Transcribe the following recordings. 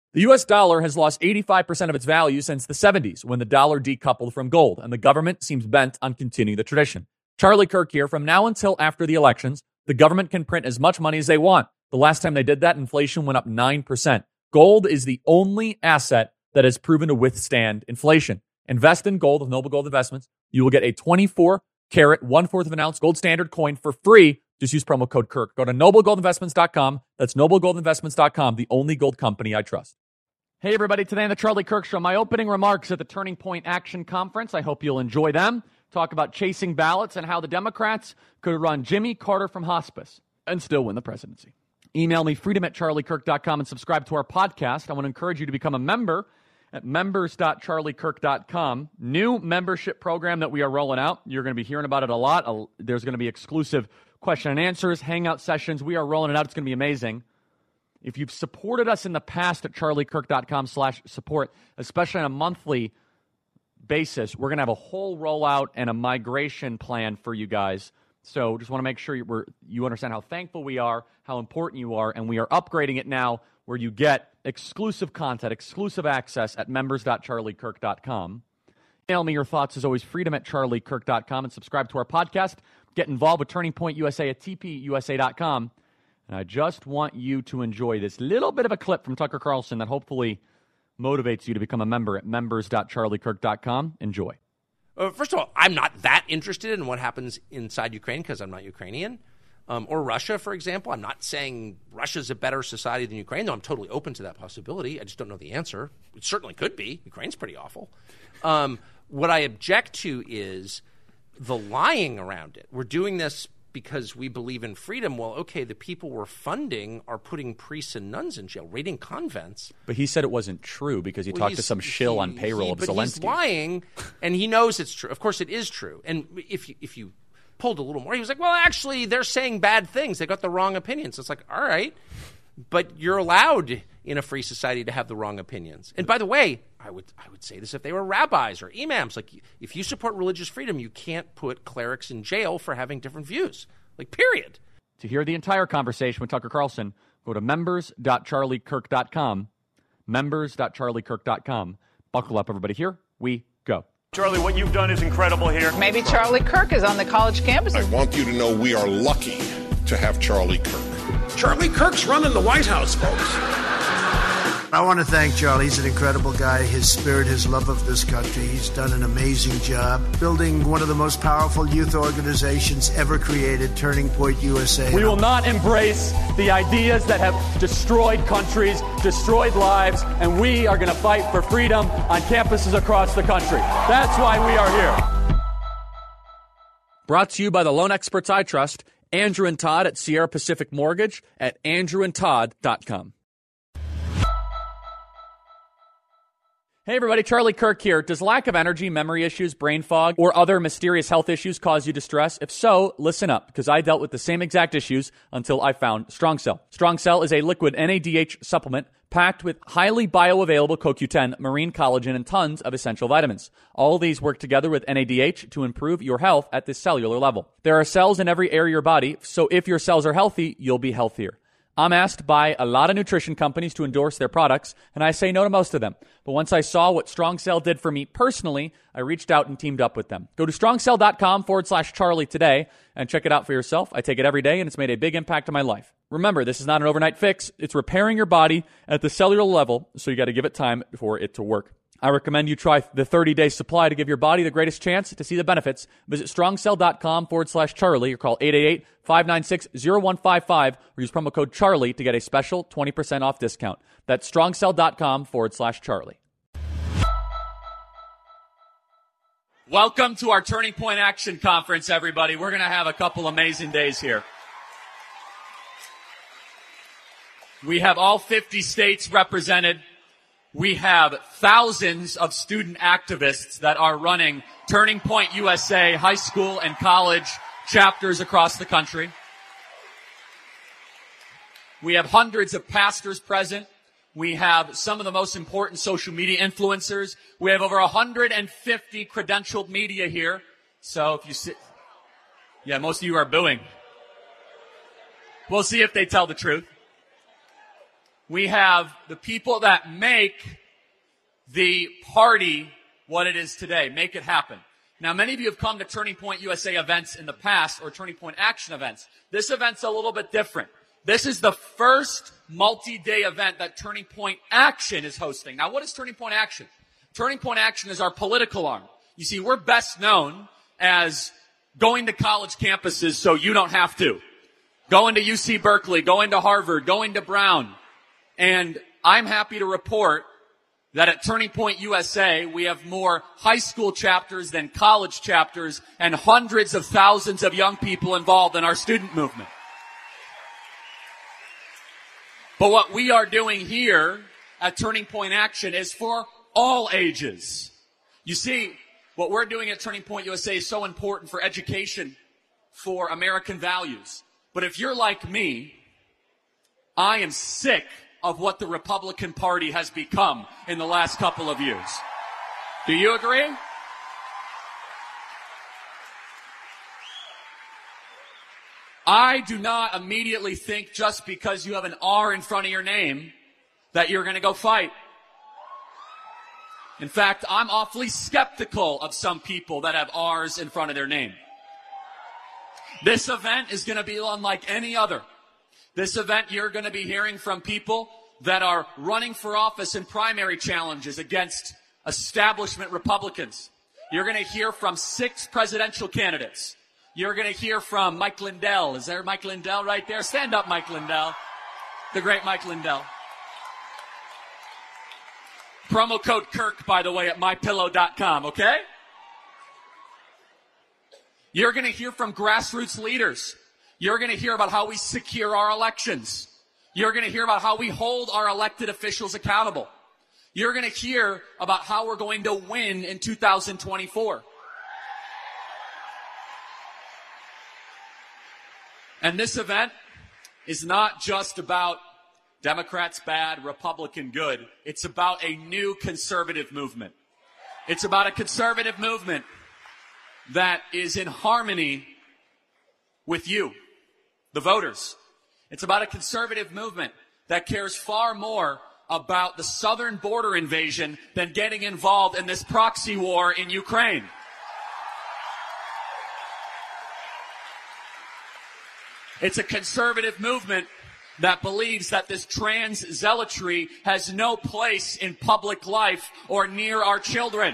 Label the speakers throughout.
Speaker 1: The U.S. dollar has lost 85% of its value since the 70s when the dollar decoupled from gold, and the government seems bent on continuing the tradition. Charlie Kirk here. From now until after the elections, the government can print as much money as they want. The last time they did that, inflation went up 9%. Gold is the only asset that has proven to withstand inflation. Invest in gold with Noble Gold Investments. You will get a 24-karat, 1/4 of an ounce gold standard coin for free. Just use promo code Kirk. Go to noblegoldinvestments.com. That's noblegoldinvestments.com, the only gold company I trust. Hey, everybody. Today on the Charlie Kirk Show, my opening remarks at the Turning Point Action Conference. I hope you'll enjoy them. Talk about chasing ballots and how the Democrats could run Jimmy Carter from hospice and still win the presidency. Email me, freedom@charliekirk.com, and subscribe to our podcast. I want to encourage you to become a member at members.charliekirk.com. New membership program that we are rolling out. You're going to be hearing about it a lot. There's going to be exclusive question and answers, hangout sessions. We are rolling it out. It's going to be amazing. If you've supported us in the past at charliekirk.com/support, especially on a monthly basis, we're going to have a whole rollout and a migration plan for you guys. So just want to make sure you understand how thankful we are, how important you are, and we are upgrading it now where you get exclusive content, exclusive access at members.charliekirk.com. Email me your thoughts, as always, freedom@charliekirk.com, and subscribe to our podcast. Get involved with Turning Point USA at tpusa.com. And I just want you to enjoy this little bit of a clip from Tucker Carlson that hopefully motivates you to become a member at members.charliekirk.com. Enjoy.
Speaker 2: First of all, I'm not that interested in what happens inside Ukraine because I'm not Ukrainian. Or Russia, for example. I'm not saying Russia's a better society than Ukraine, though I'm totally open to that possibility. I just don't know the answer. It certainly could be. Ukraine's pretty awful. What I object to is the lying around it. We're doing this because we believe in freedom. Well, okay, the people we're funding are putting priests and nuns in jail, raiding convents.
Speaker 1: But he said it wasn't true because he talked to some shill on payroll of Zelensky.
Speaker 2: But he's lying, and he knows it's true. Of course, it is true. And if you pulled a little more, he was like, well, actually, they're saying bad things. They got the wrong opinions. So it's like, all right, but you're allowed in a free society to have the wrong opinions. And by the way, I would say this if they were rabbis or imams. Like, if you support religious freedom, you can't put clerics in jail for having different views. Like, period.
Speaker 1: To hear the entire conversation with Tucker Carlson, go to members.charliekirk.com. Members.charliekirk.com. Buckle up, everybody. Here we go.
Speaker 3: Charlie, what you've done is incredible here.
Speaker 4: Maybe Charlie Kirk is on the college campus.
Speaker 5: I want you to know we are lucky to have Charlie Kirk.
Speaker 6: Charlie Kirk's running the White House, folks.
Speaker 7: I want to thank Charlie. He's an incredible guy. His spirit, his love of this country. He's done an amazing job building one of the most powerful youth organizations ever created, Turning Point USA.
Speaker 1: We will not embrace the ideas that have destroyed countries, destroyed lives, and we are going to fight for freedom on campuses across the country. That's why we are here. Brought to you by the loan experts I trust, Andrew and Todd at Sierra Pacific Mortgage at andrewandtodd.com. Hey everybody, Charlie Kirk here. Does lack of energy, memory issues, brain fog, or other mysterious health issues cause you distress? If so, listen up, because I dealt with the same exact issues until I found Strong Cell. Strong Cell is a liquid NADH supplement packed with highly bioavailable CoQ10, marine collagen, and tons of essential vitamins. All of these work together with NADH to improve your health at the cellular level. There are cells in every area of your body, so if your cells are healthy, you'll be healthier. I'm asked by a lot of nutrition companies to endorse their products, and I say no to most of them. But once I saw what Strong Cell did for me personally, I reached out and teamed up with them. Go to strongcell.com/Charlie today and check it out for yourself. I take it every day, and it's made a big impact on my life. Remember, this is not an overnight fix. It's repairing your body at the cellular level, so you got to give it time for it to work. I recommend you try the 30-day supply to give your body the greatest chance to see the benefits. Visit strongcell.com/Charlie or call 888-596-0155 or use promo code Charlie to get a special 20% off discount. That's strongcell.com/Charlie. Welcome to our Turning Point Action Conference, everybody. We're going to have a couple amazing days here. We have all 50 states represented. We have thousands of student activists that are running Turning Point USA high school and college chapters across the country. We have hundreds of pastors present. We have some of the most important social media influencers. We have over 150 credentialed media here. So if you sit, yeah, most of you are booing. We'll see if they tell the truth. We have the people that make the party what it is today, make it happen. Now, many of you have come to Turning Point USA events in the past, or Turning Point Action events. This event's a little bit different. This is the first multi-day event that Turning Point Action is hosting. Now, what is Turning Point Action? Turning Point Action is our political arm. You see, we're best known as going to college campuses so you don't have to. Going to UC Berkeley, going to Harvard, going to Brown. And I'm happy to report that at Turning Point USA, we have more high school chapters than college chapters and hundreds of thousands of young people involved in our student movement. But what we are doing here at Turning Point Action is for all ages. You see, what we're doing at Turning Point USA is so important for education, for American values. But if you're like me, I am sick of what the Republican Party has become in the last couple of years. Do you agree? I do not immediately think just because you have an R in front of your name that you're going to go fight. In fact, I'm awfully skeptical of some people that have R's in front of their name. This event is going to be unlike any other. This event, you're going to be hearing from people that are running for office in primary challenges against establishment Republicans. You're going to hear from 6 presidential candidates. You're going to hear from Mike Lindell. Is there Mike Lindell right there? Stand up, Mike Lindell. The great Mike Lindell. Promo code Kirk, by the way, at mypillow.com, okay? You're going to hear from grassroots leaders. You're going to hear about how we secure our elections. You're going to hear about how we hold our elected officials accountable. You're going to hear about how we're going to win in 2024. And this event is not just about Democrats bad, Republican good. It's about a new conservative movement. It's about a conservative movement that is in harmony with you, the voters. It's about a conservative movement that cares far more about the southern border invasion than getting involved in this proxy war in Ukraine. It's a conservative movement that believes that this trans zealotry has no place in public life or near our children.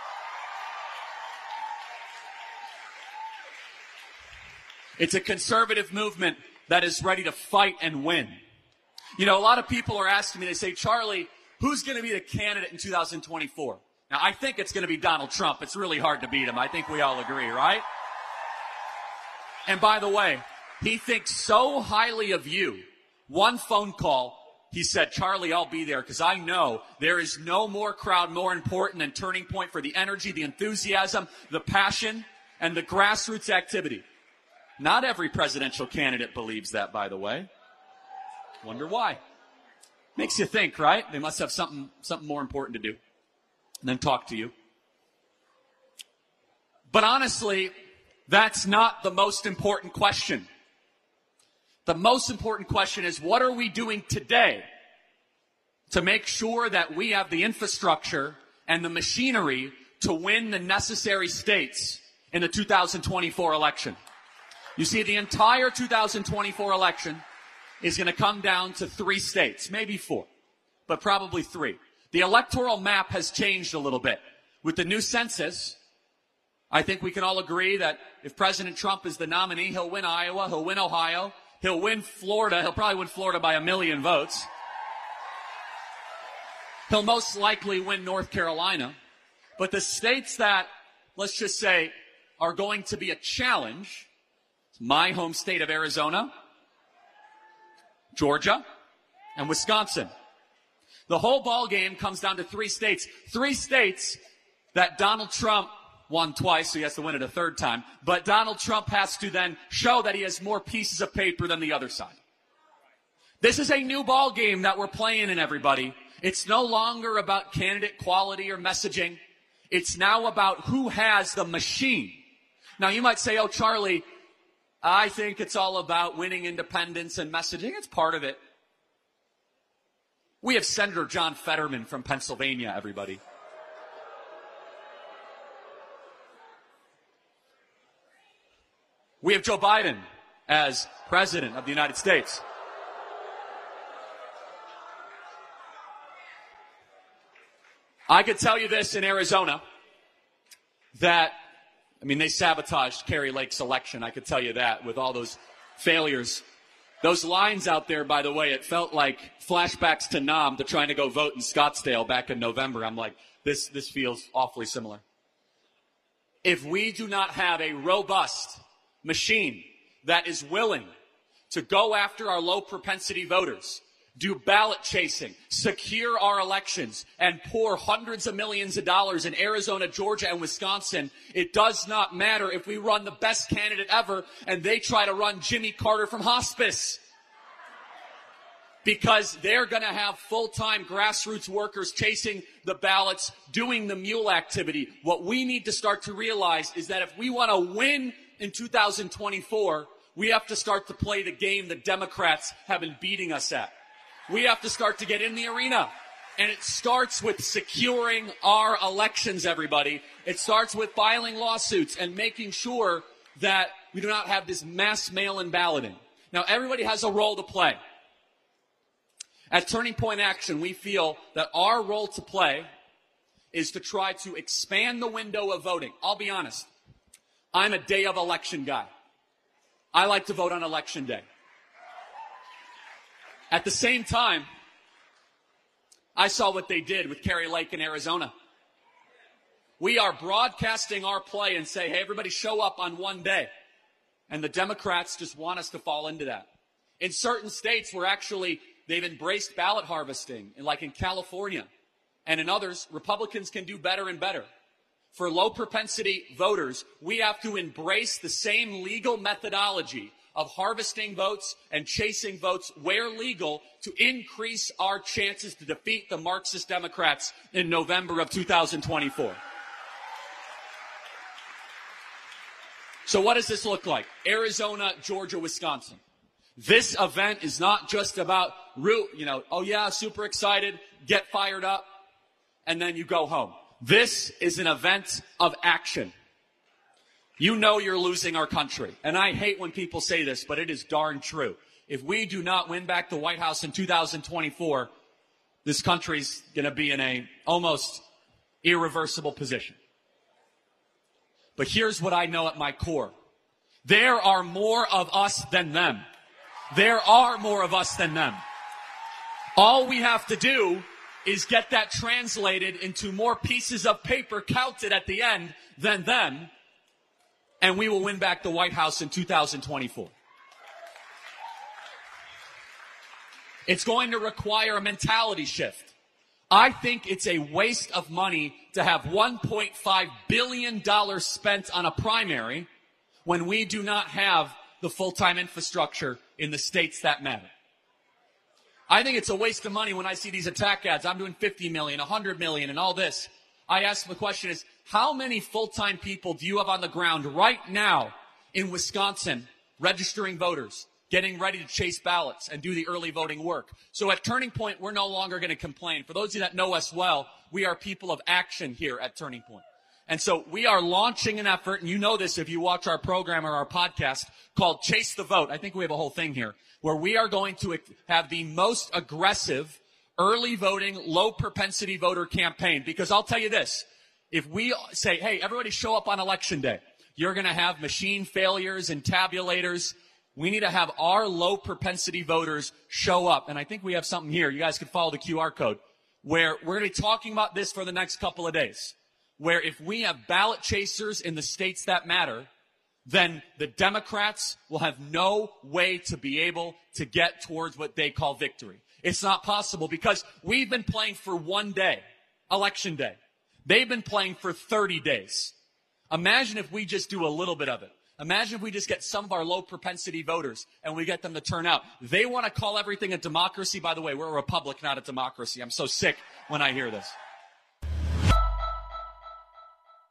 Speaker 1: It's a conservative movement that is ready to fight and win. You know, a lot of people are asking me, they say, Charlie, who's going to be the candidate in 2024? Now, I think it's going to be Donald Trump. It's really hard to beat him. I think we all agree, right? And by the way, he thinks so highly of you. One phone call, he said, Charlie, I'll be there because I know there is no more crowd more important than Turning Point for the energy, the enthusiasm, the passion, and the grassroots activity. Not every presidential candidate believes that, by the way. Wonder why. Makes you think, right? They must have something more important to do than talk to you. But honestly, that's not the most important question. The most important question is, what are we doing today to make sure that we have the infrastructure and the machinery to win the necessary states in the 2024 election? You see, the entire 2024 election is going to come down to 3 states, maybe 4, but probably 3. The electoral map has changed a little bit. With the new census, I think we can all agree that if President Trump is the nominee, he'll win Iowa, he'll win Ohio, he'll win Florida. He'll probably win Florida by 1 million votes. He'll most likely win North Carolina. But the states that, let's just say, are going to be a challenge, my home state of Arizona, Georgia, and Wisconsin. The whole ball game comes down to 3 states. 3 states that Donald Trump won twice, so he has to win it a 3rd time. But Donald Trump has to then show that he has more pieces of paper than the other side. This is a new ball game that we're playing in, everybody. It's no longer about candidate quality or messaging. It's now about who has the machine. Now, you might say, oh, Charlie, I think it's all about winning independence and messaging. It's part of it. We have Senator John Fetterman from Pennsylvania, everybody. We have Joe Biden as President of the United States. I could tell you this in Arizona, that, they sabotaged Kari Lake's election. I could tell you that with all those failures. Those lines out there, by the way, it felt like flashbacks to Nam, to trying to go vote in Scottsdale back in November. I'm like, this feels awfully similar. If we do not have a robust machine that is willing to go after our low propensity voters, do ballot chasing, secure our elections, and pour hundreds of millions of dollars in Arizona, Georgia, and Wisconsin, it does not matter if we run the best candidate ever and they try to run Jimmy Carter from hospice. Because they're going to have full-time grassroots workers chasing the ballots, doing the mule activity. What we need to start to realize is that if we want to win in 2024, we have to start to play the game the Democrats have been beating us at. We have to start to get in the arena. And it starts with securing our elections, everybody. It starts with filing lawsuits and making sure that we do not have this mass mail-in balloting. Now, everybody has a role to play. At Turning Point Action, we feel that our role to play is to try to expand the window of voting. I'll be honest. I'm a day of election guy. I like to vote on election day. At the same time, I saw what they did with Kari Lake in Arizona. We are broadcasting our play and say, hey, everybody show up on one day. And the Democrats just want us to fall into that. In certain states where actually they've embraced ballot harvesting, like in California, and in others, Republicans can do better and better. For low propensity voters, we have to embrace the same legal methodology of harvesting votes and chasing votes where legal to increase our chances to defeat the Marxist Democrats in November of 2024. So what does this look like? Arizona, Georgia, Wisconsin. This event is not just about, oh yeah, super excited, get fired up, and then you go home. This is an event of action. You know you're losing our country. And I hate when people say this, but it is darn true. If we do not win back the White House in 2024, this country's going to be in a almost irreversible position. But here's what I know at my core. There are more of us than them. There are more of us than them. All we have to do is get that translated into more pieces of paper counted at the end than them, and we will win back the White House in 2024. It's going to require a mentality shift. I think it's a waste of money to have $1.5 billion spent on a primary when we do not have the full-time infrastructure in the states that matter. I think it's a waste of money when I see these attack ads. I'm doing 50 million, 100 million, and all this. I ask the question is, how many full-time people do you have on the ground right now in Wisconsin registering voters, getting ready to chase ballots and do the early voting work? So at Turning Point, we're no longer going to complain. For those of you that know us well, we are people of action here at Turning Point. And so we are launching an effort, and you know this if you watch our program or our podcast, called Chase the Vote. I think we have a whole thing here, where we are going to have the most aggressive early voting, low propensity voter campaign. Because I'll tell you this, if we say, hey, everybody show up on election day, you're going to have machine failures and tabulators. We need to have our low propensity voters show up. And I think we have something here. You guys can follow the QR code, where we're going to be talking about this for the next couple of days, where if we have ballot chasers in the states that matter, then the Democrats will have no way to be able to get towards what they call victory. It's not possible because we've been playing for one day, election day. They've been playing for 30 days. Imagine if we just do a little bit of it. Imagine if we just get some of our low propensity voters and we get them to turn out. They want to call everything a democracy. By the way, we're a republic, not a democracy. I'm so sick when I hear this.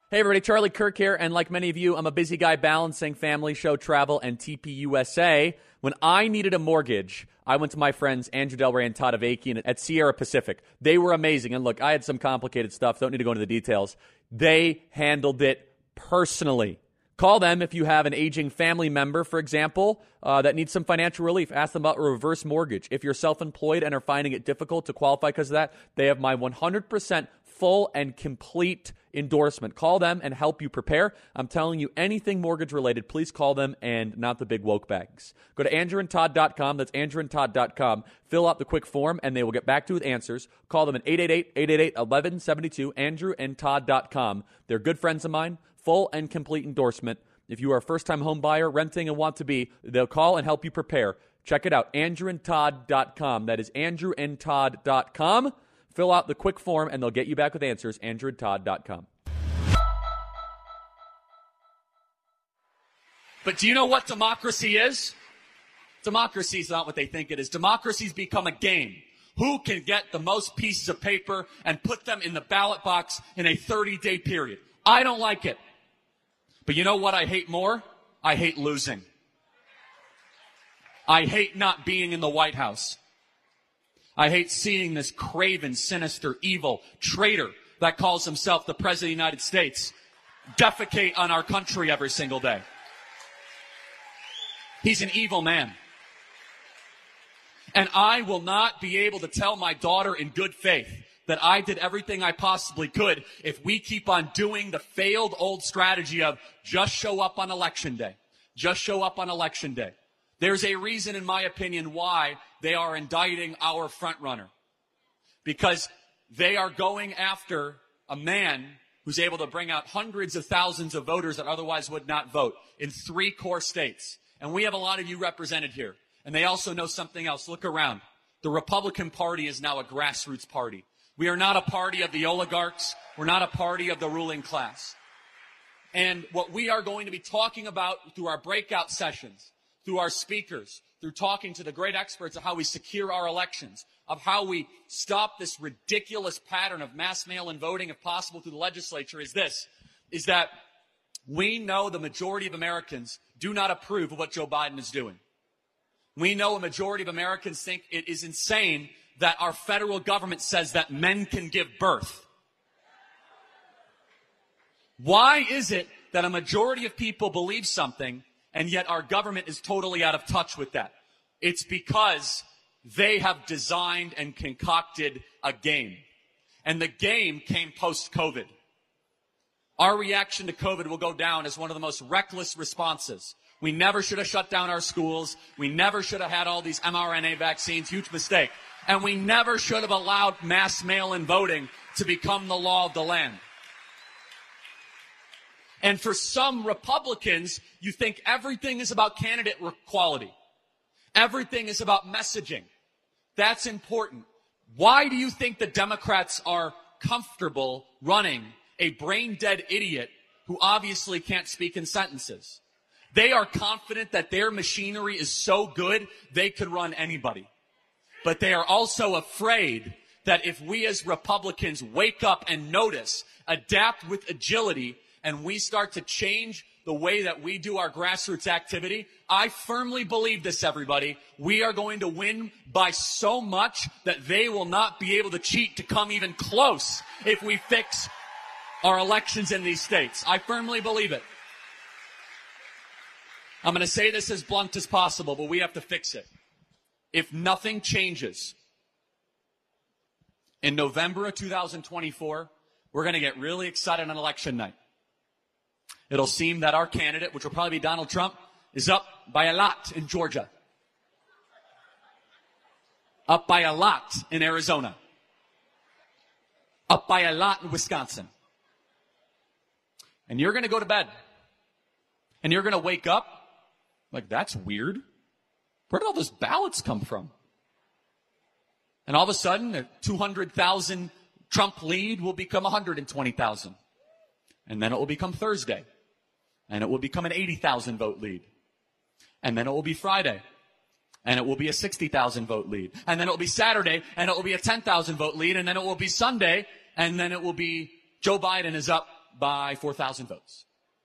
Speaker 1: Hey everybody, Charlie Kirk here, and like many of you, I'm a busy guy balancing family, show, travel, and TPUSA. When I needed a mortgage, I went to my friends Andrew Del Rey and Todd Avakian at Sierra Pacific. They were amazing, and look, I had some complicated stuff, don't need to go into the details. They handled it personally. Call them if you have an aging family member, for example, that needs some financial relief. Ask them about a reverse mortgage. If you're self-employed and are finding it difficult to qualify because of that, they have my 100% full and complete endorsement. Call them and help you prepare. I'm telling you, anything mortgage related, please call them and not the big woke bags. Go to andrewandtodd.com. That's andrewandtodd.com. Fill out the quick form and they will get back to you with answers. Call them at 888-888-1172, andrewandtodd.com. They're good friends of mine. Full and complete endorsement. If you are a first-time home buyer, renting, and want to be, they'll call and help you prepare. Check it out, andrewandtodd.com. That is andrewandtodd.com. Fill out the quick form, and they'll get you back with answers, andrewandtodd.com. But do you know what democracy is? Democracy is not what they think it is. Democracy's become a game. Who can get the most pieces of paper and put them in the ballot box in a 30-day period? I don't like it. But you know what I hate more? I hate losing. I hate not being in the White House. I hate seeing this craven, sinister, evil traitor that calls himself the President of the United States defecate on our country every single day. He's an evil man. And I will not be able to tell my daughter in good faith that I did everything I possibly could if we keep on doing the failed old strategy of just show up on election day. Just show up on election day. There's a reason, in my opinion, why they are indicting our frontrunner. Because they are going after a man who's able to bring out hundreds of thousands of voters that otherwise would not vote in 3 core states. And we have a lot of you represented here. And they also know something else. Look around. The Republican Party is now a grassroots party. We are not a party of the oligarchs. We're not a party of the ruling class. And what we are going to be talking about through our breakout sessions, through our speakers, through talking to the great experts of how we secure our elections, of how we stop this ridiculous pattern of mass mail-in voting, if possible, through the legislature, is that we know the majority of Americans do not approve of what Joe Biden is doing. We know a majority of Americans think it is insane that our federal government says that men can give birth. Why is it that a majority of people believe something and yet our government is totally out of touch with that? It's because they have designed and concocted a game. And the game came post-COVID. Our reaction to COVID will go down as one of the most reckless responses. We never should have shut down our schools. We never should have had all these mRNA vaccines. Huge mistake. And we never should have allowed mass mail-in voting to become the law of the land. And for some Republicans, you think everything is about candidate quality. Everything is about messaging. That's important. Why do you think the Democrats are comfortable running a brain-dead idiot who obviously can't speak in sentences? They are confident that their machinery is so good, they could run anybody. But they are also afraid that if we as Republicans wake up and notice, adapt with agility, and we start to change the way that we do our grassroots activity, I firmly believe this, everybody. We are going to win by so much that they will not be able to cheat to come even close if we fix our elections in these states. I firmly believe it. I'm going to say this as blunt as possible, but we have to fix it. If nothing changes, in November of 2024, we're going to get really excited on election night. It'll seem that our candidate, which will probably be Donald Trump, is up by a lot in Georgia. Up by a lot in Arizona. Up by a lot in Wisconsin. And you're going to go to bed. And you're going to wake up like, that's weird. Where did all those ballots come from? And all of a sudden, a 200,000 Trump lead will become 120,000. And then it will become Thursday. And it will become an 80,000 vote lead. And then it will be Friday. And it will be a 60,000 vote lead. And then it will be Saturday. And it will be a 10,000 vote lead. And then it will be Sunday. And then it will be Joe Biden is up by 4,000 votes.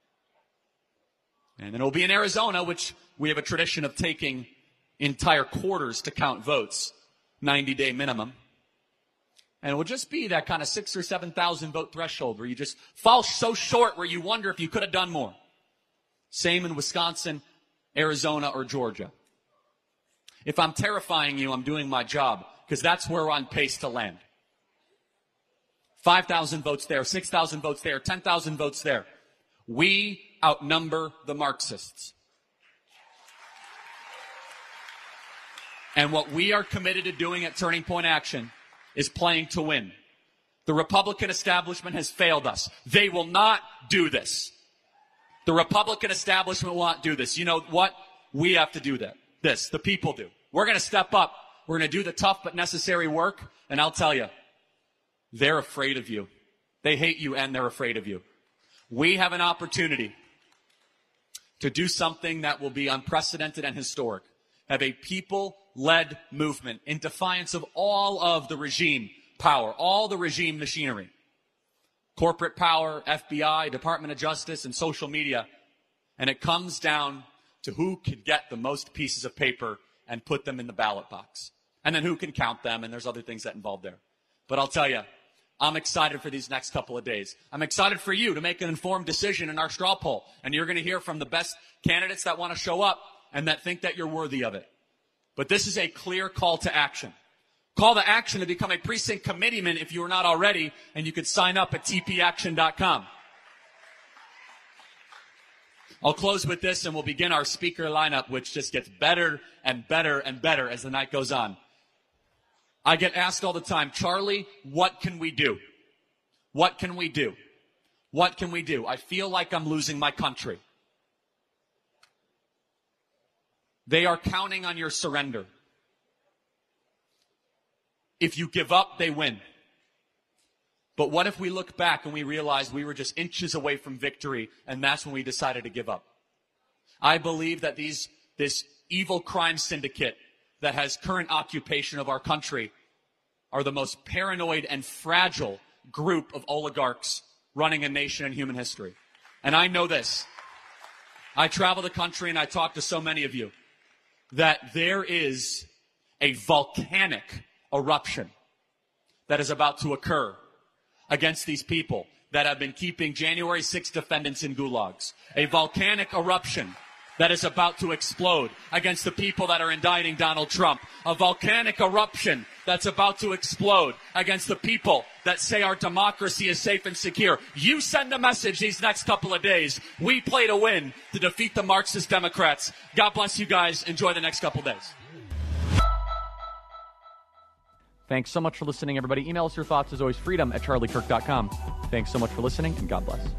Speaker 1: And then it'll be in Arizona, which we have a tradition of taking entire quarters to count votes, 90-day minimum. And it will just be that kind of 6,000 or 7,000 vote threshold where you just fall so short where you wonder if you could have done more. Same in Wisconsin, Arizona, or Georgia. If I'm terrifying you, I'm doing my job, because that's where we're on pace to land. 5,000 votes there, 6,000 votes there, 10,000 votes there. We outnumber the Marxists. And what we are committed to doing at Turning Point Action is playing to win. The Republican establishment has failed us. They will not do this. The Republican establishment will not do this. You know what? We have to do that. The people do. We're going to step up. We're going to do the tough but necessary work. And I'll tell you, they're afraid of you. They hate you and they're afraid of you. We have an opportunity to do something that will be unprecedented and historic. Have a people-led movement in defiance of all of the regime power, all the regime machinery. Corporate power, FBI, Department of Justice, and social media. And it comes down to who can get the most pieces of paper and put them in the ballot box. And then who can count them, and there's other things that involve there. But I'll tell you, I'm excited for these next couple of days. I'm excited for you to make an informed decision in our straw poll. And you're going to hear from the best candidates that want to show up and that think that you're worthy of it. But this is a clear call to action. Call to action to become a precinct committeeman if you are not already, and you can sign up at tpaction.com. I'll close with this, and we'll begin our speaker lineup, which just gets better and better and better as the night goes on. I get asked all the time, Charlie, what can we do? What can we do? What can we do? I feel like I'm losing my country. They are counting on your surrender. If you give up, they win. But what if we look back and we realize we were just inches away from victory, and that's when we decided to give up? I believe that this evil crime syndicate that has current occupation of our country are the most paranoid and fragile group of oligarchs running a nation in human history. And I know this. I travel the country and I talk to so many of you that there is a volcanic eruption that is about to occur against these people that have been keeping January 6 defendants in gulags. A volcanic eruption that is about to explode against the people that are indicting Donald Trump. A volcanic eruption that's about to explode against the people that say our democracy is safe and secure. You send a message these next couple of days. We play to win to defeat the Marxist Democrats. God bless you guys. Enjoy the next couple days. Thanks so much for listening, everybody. Email us your thoughts, as always, freedom@charliekirk.com. Thanks so much for listening, and God bless.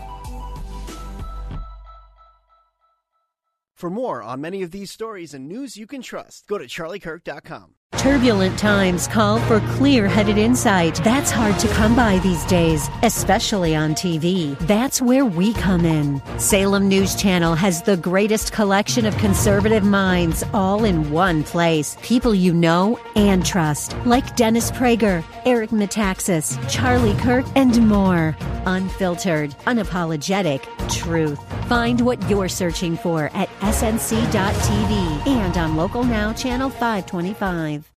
Speaker 8: For more on many of these stories and news you can trust, go to charliekirk.com.
Speaker 9: Turbulent times call for clear-headed insight. That's hard to come by these days, especially on TV. That's where we come in. Salem News Channel has the greatest collection of conservative minds all in one place. People you know and trust, like Dennis Prager, Eric Metaxas, Charlie Kirk, and more. Unfiltered, unapologetic truth. Find what you're searching for at snc.tv and on Local Now, Channel 525.